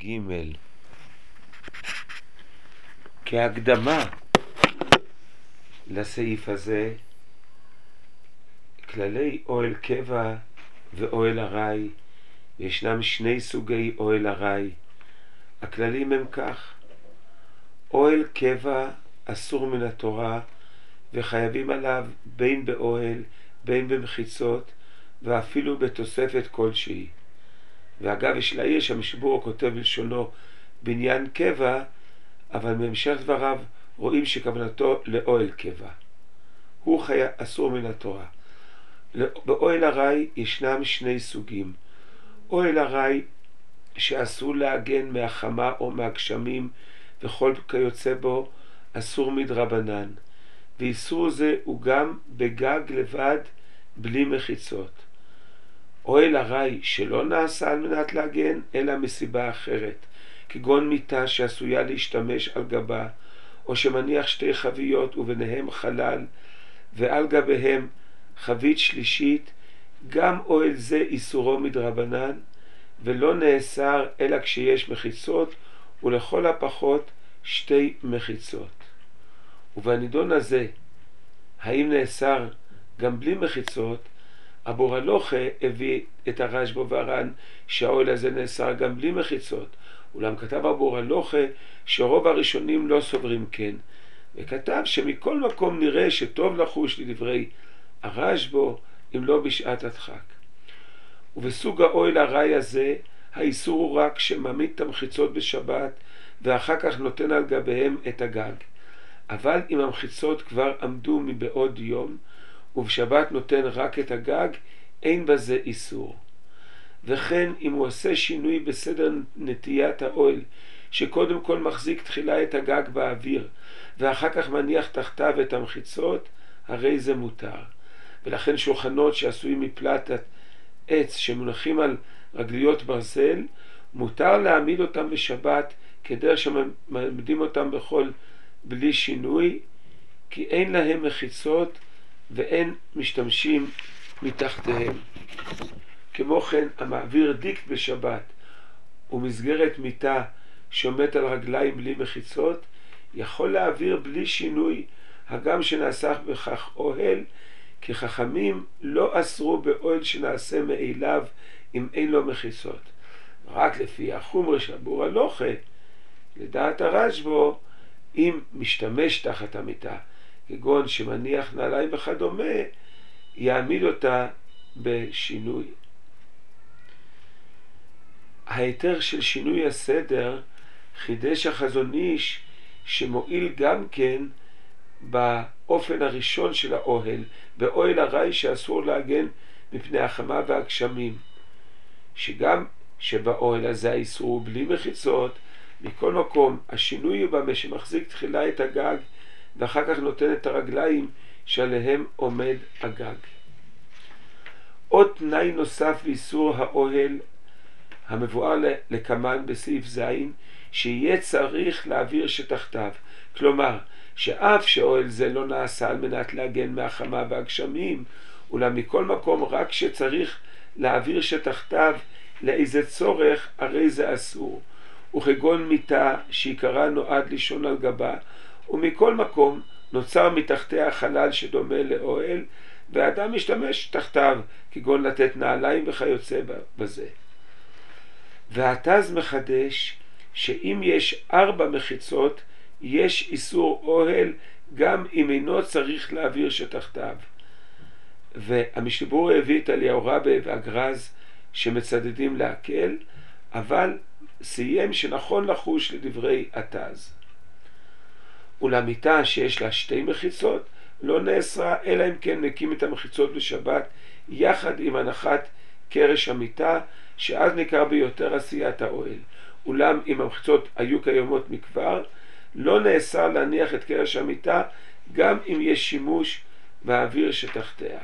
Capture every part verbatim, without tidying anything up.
ג' כהקדמה לסעיף הזה, כללי אוהל קבע ואוהל ארעי. ישנם שני סוגי אוהל ארעי. הכללים הם כך: אוהל קבע אסור מן התורה וחייבים עליו בין באוהל בין במחיצות ואפילו בתוספת כלשהי. ואגב, יש להעיר שהמשבור כותב בלשונו בניין קבע, אבל בהמשך דבריו רואים שכוונתו לאוהל קבע. הוא חי... אסור מן התורה. באוהל ארעי ישנם שני סוגים. אוהל ארעי שאסור להגן מהחמה או מהגשמים וכל כיוצא בו, אסור מדרבנן, ואיסור זה הוא גם בגג לבד בלי מחיצות. אוהל ארעי שלא נעשה על מנת להגן אלא מסיבה אחרת, כגון מיטה שעשויה להשתמש על גבה, או שמניח שתי חביות וביניהם חלל ועל גביהם חבית שלישית, גם אוהל זה איסורו מדרבנן ולא נאסר אלא כשיש מחיצות, ולכל הפחות שתי מחיצות. ובנידון הזה, האם נאסר גם בלי מחיצות, אבו הלוכה הביא את הרשב"א והר"ן שהאוהל הזה נאסר גם בלי מחיצות, אולם כתב אבו הלוכה שרוב הראשונים לא סוברים כן, וכתב שמכל מקום נראה שטוב לחוש לדברי הרשב"א אם לא בשעת הדחק. ובסוג האוהל ארעי הזה האיסור הוא רק שמעמיד את המחיצות בשבת ואחר כך נותן על גביהם את הגג. אבל אם המחיצות כבר עמדו מבעוד יום ובשבת נותן רק את הגג, אין בזה איסור. וכן אם הוא עושה שינוי בסדר נטיית האוהל, שקודם כל מחזיק תחילה את הגג באוויר ואחר כך מניח תחתיו את המחיצות, הרי זה מותר. ולכן שולחנות שעשויים מפלטת עץ שמונחים על רגליות ברזל, מותר להעמיד אותם בשבת כדרך שמעמידים אותם בכל בלי שינוי, כי אין להם מחיצות ואין משתמשים מתחתיהם. כמו כן, המעביר דיקט בשבת ומסגרת מיטה שעומדת על רגליים בלי מחיצות, יכול להעביר בלי שינוי הגם שנעשה בכך אוהל, כי חכמים לא אסרו באוהל שנעשה מאליו אם אין לו מחיצות. רק לפי החומר של אבו הלוכה, לדעת הרשב"א, אם משתמש תחת המיטה, כגון שמניח נעליים וכדומה, יעמיד אותה בשינוי. ההיתר של שינוי הסדר חידש החזון איש שמועיל גם כן באופן הראשון של האוהל, באוהל ארעי שאסור להגן מפני החמה והגשמים, שגם שבאוהל הזה האיסור הוא בלי מחיצות. מכל מקום השינוי הוא במה שמחזיק תחילה את הגג ואחר כך נותן את הרגליים שעליהם עומד הגג. עוד תנאי נוסף לאיסור האוהל המבואר לקמן בסעיף זין, שיהיה צריך להעביר שתחתיו, כלומר שאף שאוהל זה לא נעשה על מנת להגן מהחמה והגשמים, אולם מכל מקום רק שצריך להעביר שתחתיו לאיזה צורך, הרי זה אסור. וכגון מיטה שעיקרה נועד לישון על גבה, ומכל מקום נוצר מתחתיה חלל שדומה לאוהל והאדם משתמש תחתיו, כגון לתת נעליים וכיוצא בזה. והתז מחדש שאם יש ארבע מחיצות יש איסור אוהל גם אם אינו צריך להעביר שתחתיו. והמשבור הביא את אליהו רבה והגרז שמצדדים להקל, אבל סיים שנכון לחוש לדברי התז. ולמיטה שיש לה שתי מחיצות לא נאסרה אלא אם כן נקים את המחיצות בשבת יחד עם הנחת קרש המיטה, שאז ניכר ביותר עשיית האוהל. אולם אם המחיצות היו קיימות מכבר, לא נאסר להניח את קרש המיטה גם אם יש שימוש באוויר שתחתיה.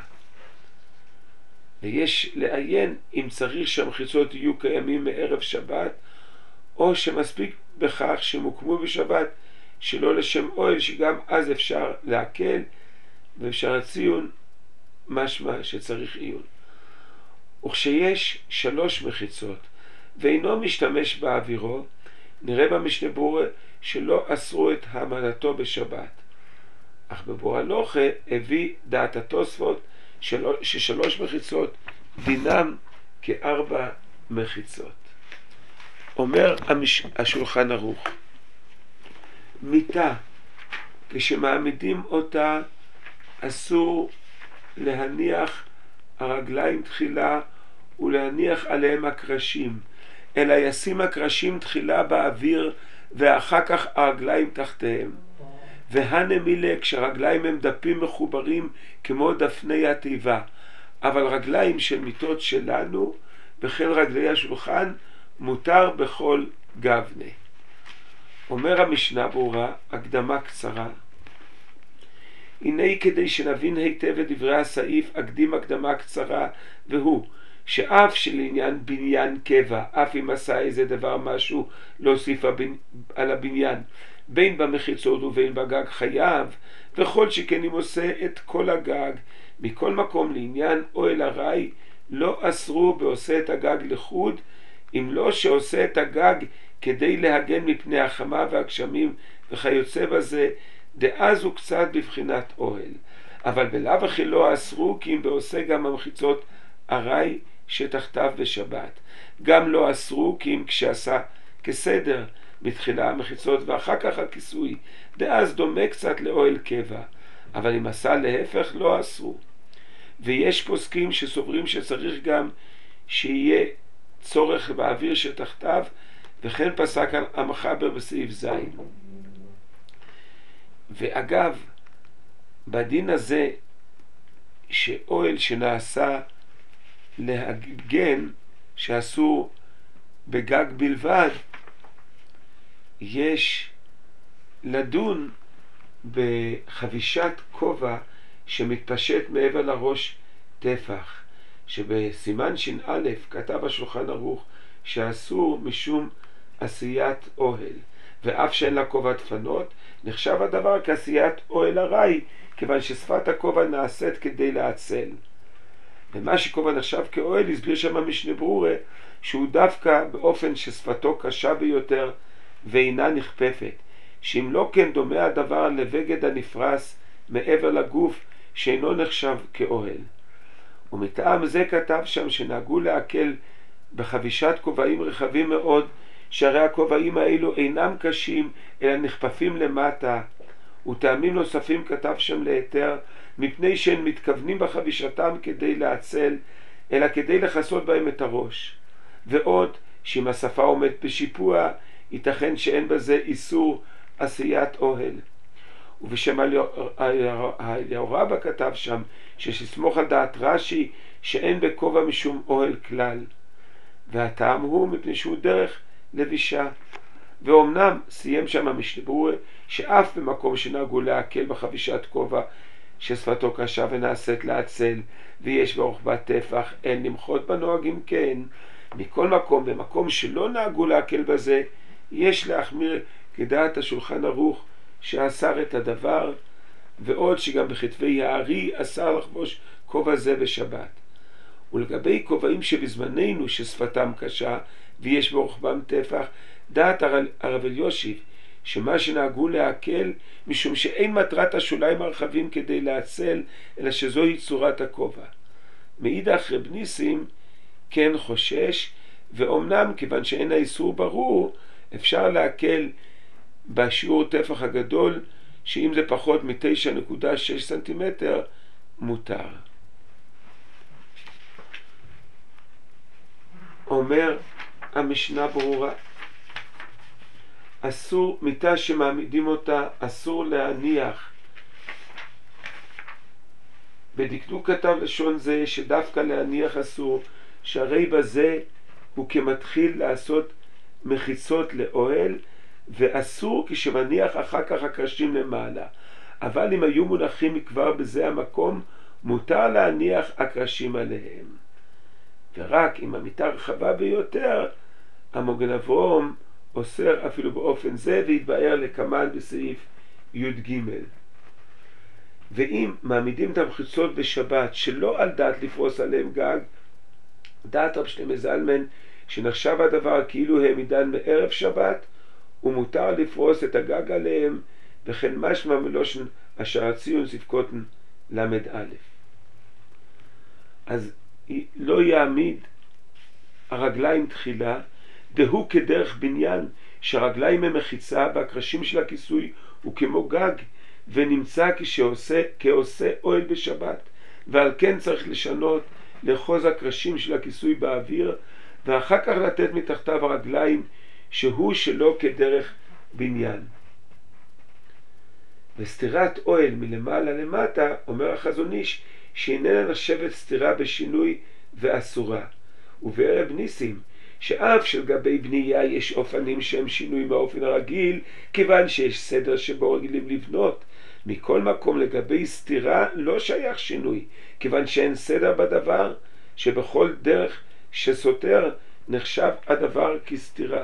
ויש לעיין אם צריך שהמחיצות יהיו קיימים מערב שבת, או שמספיק בכך שמוקמו בשבת שלא לשם אוהל, שגם אז אפשר להקל ואפשר הציון משמע שצריך עיון. וכשיש שלוש מחיצות ואינו משתמש באווירו, נראה במשנה ברורה שלא אסרו את העמדתו בשבת. אך בבור הלוכה הביא דעת התוספות ששלוש מחיצות דינם כארבע מחיצות. אומר המש... השולחן ערוך, מיטה, כשמעמידים אותה אסור להניח הרגליים תחילה ולהניח עליהם הקרשים, אלא ישים הקרשים תחילה באוויר ואחר כך הרגליים תחתיהם. והנמילה, כשהרגליים הם דפים מחוברים כמו דפני התיבה, אבל רגליים של מיטות שלנו וכן רגלי השולחן מותר בכל גבנה. אומר המשנה ברורה, הקדמה קצרה, הנה כדי שנבין היטב את דברי הסעיף אקדים הקדמה קצרה, והוא שאף שלעניין בניין קבע, אף אם עשה איזה דבר משהו להוסיף על הבניין, בין במחיצות ובין בגג חייב, וכל שכן אם עושה את כל הגג, מכל מקום לעניין אוהל ארעי, לא אסרו בעושה את הגג לחוד, אם לא שעושה את הגג כדי להגן מפני החמה והגשמים וכיוצא בזה, דאז הוא קצת בבחינת אוהל. אבל בלאו הכי לא אסרו, כי אם בעושה גם המחיצות ארעי שתחתיו בשבת. גם לא אסרו, כי אם כשעשה כסדר בתחילה המחיצות ואחר כך הכיסוי, דאז דומה קצת לאוהל קבע. אבל אם עשה להפך לא אסרו. ויש פוסקים שסוברים שצריך גם שיהיה צורך באוויר שתחתיו, וכן פסק המחבר בסעיף זין. ואגב, בדין הזה שאוהל שנעשה להגן, שאסור בגג בלבד, יש לדון בחבישת כובע שמתפשט מעבר לראש טפח, שבסימן ש"א כתב השולחן ערוך שאסור משום עשיית אוהל, ואף שאין לה כובע דפנות, נחשב הדבר כעשיית אוהל ארעי, כיוון ששפת הכובע נעשית כדי להצל. ומה שכובע נחשב כאוהל, הסביר שם המשנה ברורה, שהוא דווקא באופן ששפתו קשה ביותר ואינה נכפפת, שאם לא כן דומה הדבר לבגד הנפרס מעבר לגוף שאינו נחשב כאוהל. ומטעם זה כתב שם שנהגו להקל בחבישת כובעים רחבים מאוד, שהרי הכובעים האלו אינם קשים אלא נכפפים למטה, וטעמים נוספים כתב שם ליתר, מפני שהם מתכוונים בחבישתם כדי להצל, אלא כדי לחסות בהם את הראש. ועוד, שאם השפה עומד בשיפוע, ייתכן שאין בזה איסור עשיית אוהל. ובשם היהורבא כתב שם שיש לסמוך על דעת רש"י שאין בכובע משום אוהל כלל, והטעם הוא מפני שהוא דרך לבישה. ואומנם סיים שם המשנה ברורה שאף במקום שנהגו להקל בחבישת כובע ששפתו קשה ונעשית להצל ויש ברוחבה טפח, אין למחות בנוהגים כן. מכל מקום, במקום שלא נהגו להקל בזה, יש להחמיר כדעת השולחן ערוך שאסר את הדבר, ועוד שגם בכתבי הארי אסר לחבוש כובע זה בשבת. ולגבי כובעים שבזמננו ששפתם קשה ויש ברוחבם טפח, דעת הרב אלישיב שמה שנהגו להקל משום שאין מטרת השוליים הרחבים כדי להצל, אלא שזוהי צורת הכובע. מאידך רב ניסים כן חושש, ואומנם כיוון שאין האיסור ברור, אפשר להקל בשיעור טפח הגדול, שאם זה פחות מ-תשע נקודה שש סנטימטר מותר. אומר המשנה ברורה, אסור, מיטה שמעמידים אותה אסור להניח. בדקדוק כתב לשון זה שדווקא להניח אסור, שהרי בזה הוא כמתחיל לעשות מחיצות לאוהל, ואסור כשמניח אחר כך הקרשים למעלה. אבל אם היו מונחים כבר בזה המקום, מותר להניח הקרשים עליהם. ורק אם המיטה רחבה ביותר, המוגן אברום אוסר אפילו באופן זה, והתבאר לקמן בסעיף י"ג. ואם מעמידים את המחיצות בשבת שלא על דעת לפרוס עליהם גג, דעת רב שלמה זלמן שנחשב הדבר כאילו העמידן מערב שבת, ומותר לפרוס את הגג עליהם, וכן משמע מלושן השער ציון ספקותן למד א'. אז לא יעמיד הרגליים תחילה, דהו כדרך בניין, שהרגליים הם מחיצה והקרשים של הכיסוי הוא כמו גג, ונמצא כשעושה, כעושה אוהל בשבת, ועל כן צריך לשנות לחוז הקרשים של הכיסוי באוויר, ואחר כך לתת מתחתיו הרגליים, שהוא שלא כדרך בניין. וסתירת אוהל מלמעלה למטה, אומר החזון איש, שאיננה נחשבת סתירה בשינוי ואסורה. ובערב ניסים, שאף של גבי בנייה יש אופנים שהם שינוי מהאופן הרגיל, כיוון שיש סדר שבו רגילים לבנות. מכל מקום לגבי סתירה לא שייך שינוי, כיוון שאין סדר בדבר, שבכל דרך שסותר נחשב הדבר כסתירה.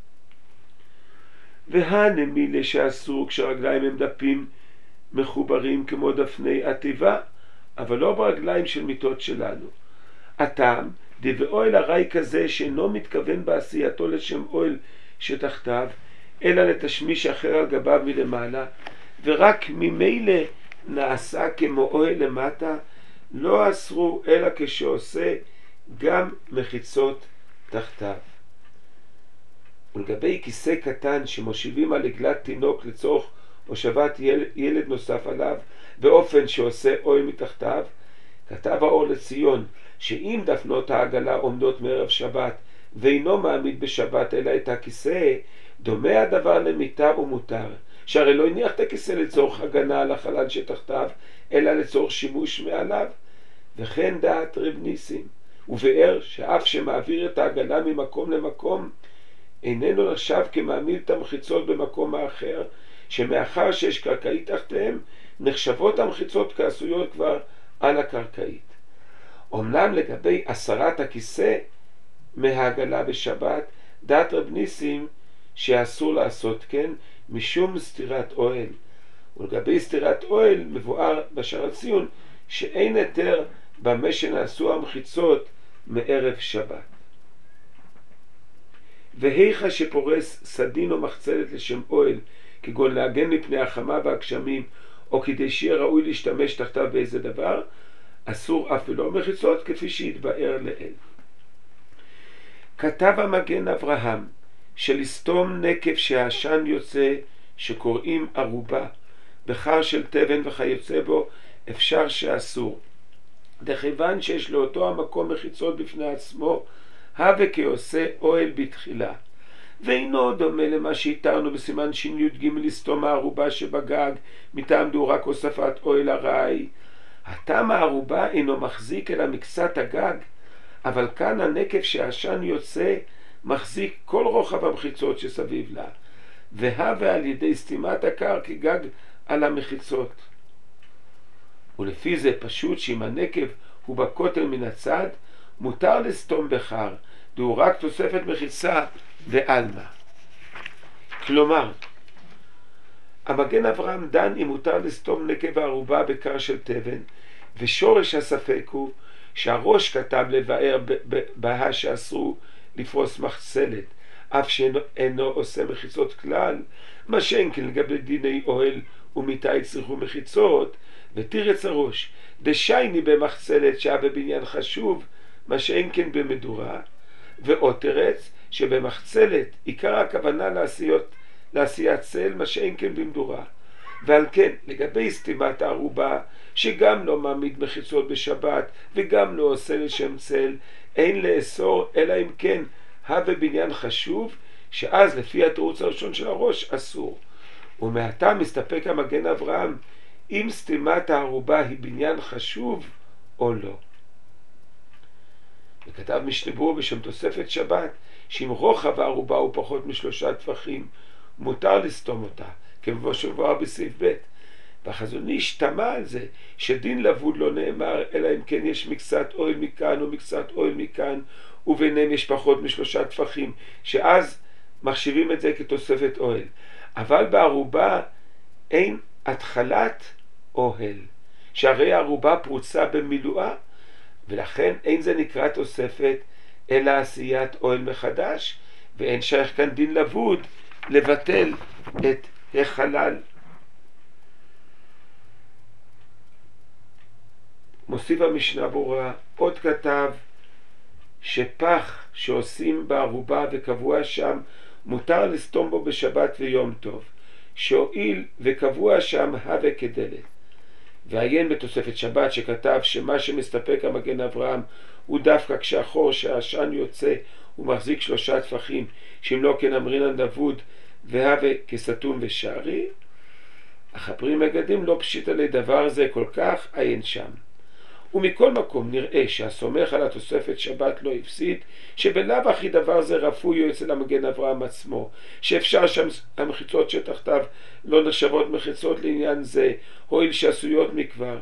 והנמילה שאסור כשרגליים הם דפים מחוברים כמו דפני עטיבה, אבל לא ברגליים של מיטות שלנו. הטעם, דבאוהל הרי כזה שאינו מתכוון בעשייתו לשם אוהל שתחתיו, אלא לתשמיש אחר על גביו מלמעלה, ורק ממילא נעשה כמו אוהל למטה, לא אסרו אלא כשעושה גם מחיצות תחתיו. ולגבי כיסא קטן שמושיבים על עגלת תינוק לצורך הושבת ילד, ילד נוסף עליו, באופן שעושה אוהל מתחתיו, כתב האור לציון שאם דפנות העגלה עומדות מערב שבת ואינו מעמיד בשבת אלא את הכיסא, דומה הדבר למיטה ומותר, שהרי לא הניח את הכיסא לצורך הגנה על החלל שתחתיו, אלא לצורך שימוש מעליו. וכן דעת רב ניסים, ובאר שאף שמעביר את העגלה ממקום למקום, איננו נחשב כמעמיד את המחיצות במקום האחר, שמאחר שיש קרקעית תחתיהם, נחשבות המחיצות כעשויות כבר על הקרקעית. אמנם לגבי הסרת הכיסא מהעגלה בשבת, דעת רב ניסים שאסור לעשות כן, משום סתירת אוהל. ולגבי סתירת אוהל מבואר בשער ציון שאין היתר במה שנעשו המחיצות מערב שבת. והיכה שפורס סדין או מחצלת לשם אוהל, כגון להגן מפני החמה והגשמים, או כדי שיהיה ראוי להשתמש תחתיו באיזה דבר, אסור אף ולא מחיצות, כפי שהתבאר לאל. כתב המגן אברהם שלסתום נקב שהעשן יוצא, שקוראים ערובה, בחר של תבן וכיוצא בו, אפשר שאסור. דכיוון שיש לאותו המקום מחיצות בפני עצמו, הווה כעושה אוהל בתחילה. ואינו דומה למה שהתרנו בסימן שי"ג לסתום הערובה שבגג, מטעם דו רק הוספת אוהל הרי. הטעם הערובה אינו מחזיק אלא מקצת הגג, אבל כאן הנקב שהעשן יוצא מחזיק כל רוחב המחיצות שסביב לה, והווה על ידי סתימת הקר כגג על המחיצות. ולפי זה פשוט שאם הנקב הוא בכותל מן הצד, מותר לסתום בחר, דו רק תוספת מחיצה ועלמה. כלומר, המגן אברהם דן אם מותר לסתום נקב הערובה בקר של תבן, ושורש הספק הוא שהראש כתב לבאר בה שאסרו לפרוס מחצלת, אף שאינו עושה מחיצות כלל, מה שאין כן לגבי דיני אוהל ומיטה יצריכו מחיצות, ותירץ הראש דשייני במחצלת שהיה בבניין חשוב, מה שאין כן במדורה, ועוד תרץ שבמחצלת עיקר הכוונה לעשיות, לעשיית צל, מה שאין כן במדורה. ועל כן לגבי סתימת הערובה, שגם לא מעמיד מחיצות בשבת וגם לא עושה לשם צל, אין לאסור אלא אם כן הווה בניין חשוב, שאז לפי התירוץ הראשון של הראש אסור. ומעתה מסתפק המגן אברהם אם סתימת הערובה היא בניין חשוב או לא. וכתב משנה ברורה בשם תוספת שבת שאם רוחב הערובה הוא פחות משלושה טפחים, מותר לסתום אותה, כמו שבוע בסעיף ב'. והחזון איש תמה על זה שדין לבוד לא נאמר אלא אם כן יש מקצת אוהל מכאן או מקצת אוהל מכאן, וביניהם יש פחות משלושה טפחים, שאז מחשיבים את זה כתוספת אוהל. אבל בערובה אין התחלת אוהל, שהרי הערובה פרוצה במילואה, ולכן אין זה נקרא תוספת אלא עשיית אוהל מחדש, ואין שייך כאן דין לבוד לבטל את החלל. מוסיף המשנה ברורה, עוד כתב שפח שעושים בערובה וקבוע שם מותר לסתום בו בשבת ויום טוב, שהועיל וקבוע שם הווה כדלת. ועיין בתוספת שבת שכתב שמה שמסתפק המגן אברהם הוא דווקא כשהחור שהעשן יוצא ומחזיק שלושה טפחים, שאם לא כן אמרינן דוד והווה כסתום ושערי. אך הפרי מגדים לא פשיט עלי דבר זה כל כך, עיין שם. ומכל מקום נראה שהסומך על התוספת שבת לא הפסיד, שבלאו הכי דבר זה רפוי אצל המגן אברהם עצמו, שאפשר שם המחיצות שתחתיו לא נחשבות מחיצות לעניין זה, הואיל שעשויות מכבר.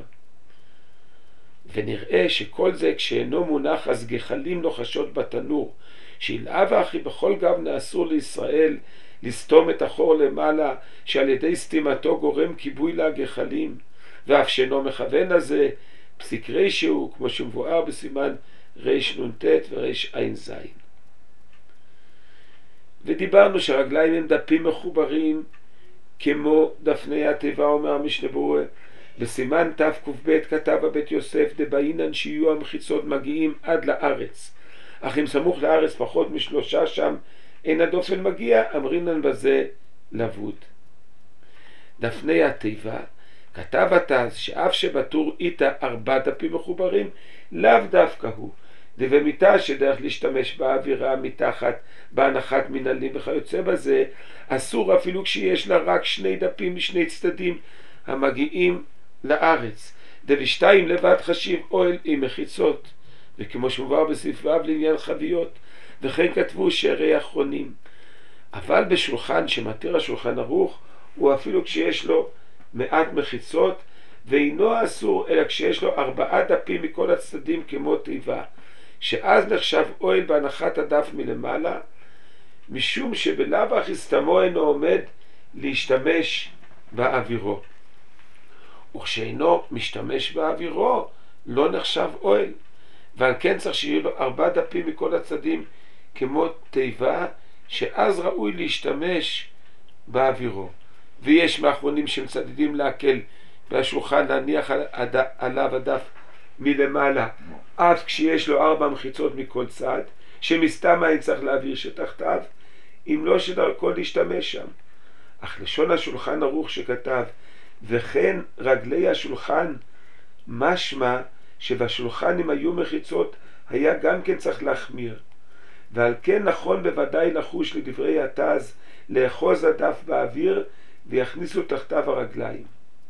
ונראה שכל זה כשאינו מונח אז גחלים נוחשות בתנור, שלאו הכי בכל גב נאסור לישראל לסתום את החור למעלה, שעל ידי סתימתו גורם כיבוי לגחלים, ואף שאינו מכוון לזה, פסיק רישי הוא, כמו שמבואר בסימן ריש נ"ט וריש עין זין. ודיברנו שהרגליים הם דפים מחוברים כמו דפני התיבה, אומר המשנה ברורה. בסימן תק"ב כתב הבית יוסף דבעינן שיהיו המחיצות מגיעים עד לארץ, אך אם סמוך לארץ פחות משלושה שם אין הדופן מגיע, אמרינן בזה לבוד. דפני התיבה כתב התז שאף שבטור איתה ארבע דפים מחוברים, לאו דווקא הוא, דבמיתה שדרך להשתמש באווירה מתחת בהנחת מנהלים וכיוצא בזה, אסור אפילו כשיש לה רק שני דפים משני צדדים המגיעים לארץ. דבשתיים לבד חשיב אוהל עם מחיצות, וכמו שמובא בסעיף ו' לעניין חביות, וכן כתבו שערי אחרונים. אבל בשולחן שמתיר השולחן ערוך, הוא אפילו כשיש לו מעט מחיצות, ואינו אסור אלא כשיש לו ארבעה דפים מכל הצדדים כמו תיבה, שאז נחשב אוהל בהנחת הדף מלמעלה, משום שבלאו הכי סתמו אינו עומד להשתמש באווירו. וכשאינו משתמש באווירו לא נחשב אוהל, ועל כן צריך שיהיו לו ארבעה דפים מכל הצדדים כמו תיבה, שאז ראוי להשתמש באווירו. ויש מאחרונים שמצדדים להקל והשולחן להניח עליו הדף מלמעלה, אף כשיש לו ארבע מחיצות מכל צד, שמסתם אין צריך להעביר שתחתיו, אם לא שדרכו להשתמש שם. אך לשון השולחן ערוך שכתב וכן רגלי השולחן, משמע שבשולחן אם היו מחיצות היה גם כן צריך להחמיר, ועל כן נכון בוודאי לחוש לדברי התז לאחוז הדף באוויר ויכניסו תחתיו הרגליים.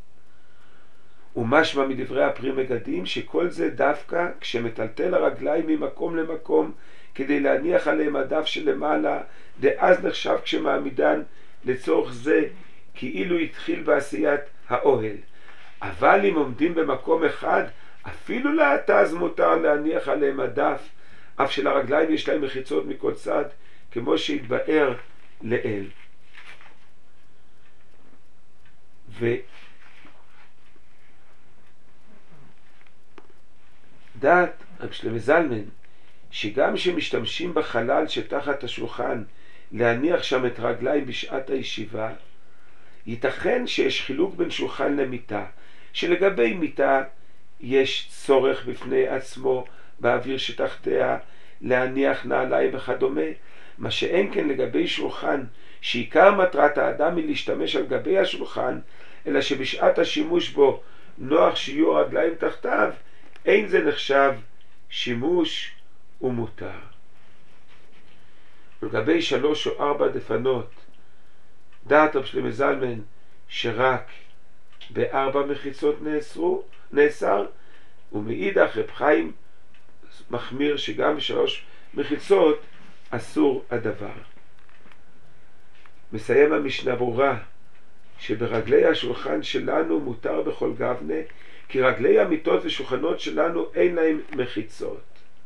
ומשמע מדברי הפרי מגדים שכל זה דווקא כשמטלטל הרגליים ממקום למקום כדי להניח עליהם הדף שלמעלה, דאז נחשב כשמעמידן לצורך זה כאילו התחיל בעשיית האוהל. אבל אם עומדים במקום אחד, אפילו להתז מותר להניח עליהם הדף, אף שלרגליים יש להם מחיצות מכל צד, כמו שהתבאר לאל. ודעת רב שלמה זלמן שגם שמשתמשים בחלל שתחת השולחן להניח שם את רגליים בשעת הישיבה, ייתכן שיש חילוק בין שולחן למיטה, שלגבי מיטה יש צורך בפני עצמו באוויר שתחתיה להניח נעליים וכדומה, מה שאין כן לגבי שולחן שעיקר מטרת האדם היא להשתמש על גבי השולחן, אלא שבשעת השימוש בו נוח שיהיו רגליים תחתיו, אין זה נחשב שימוש ומותר. ולגבי שלוש או ארבע דפנות, דעת רב שלמה זלמן שרק בארבע מחיצות נאסרו, נאסר, ומאידך רב חיים מחמיר שגם בשלוש מחיצות אסור הדבר. מסיים המשנה ברורה שברגלי השולחן שלנו מותר בכל גבנה, כי רגלי המיטות ושולחנות שלנו אין להם מחיצות.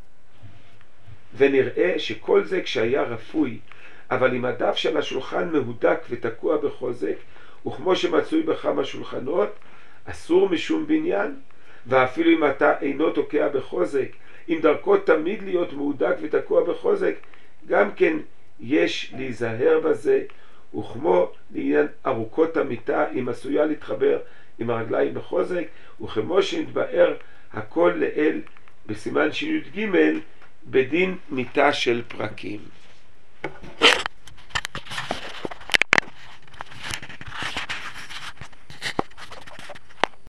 ונראה שכל זה כשהיה רפוי, אבל אם הדף של השולחן מהודק ותקוע בחוזק, וכמו שמצוי בכמה שולחנות, אסור משום בניין, ואפילו אם אתה אינו תוקע בחוזק, אם דרכו תמיד להיות מהודק ותקוע בחוזק, גם כן יש להיזהר בזה, וכמו לעניין ארוכות המיטה, אם עשויה להתחבר עם הרגליים בחוזק, וכמו שנתבאר הכל לאל בסימן שי"ג בדין מיטה של פרקים.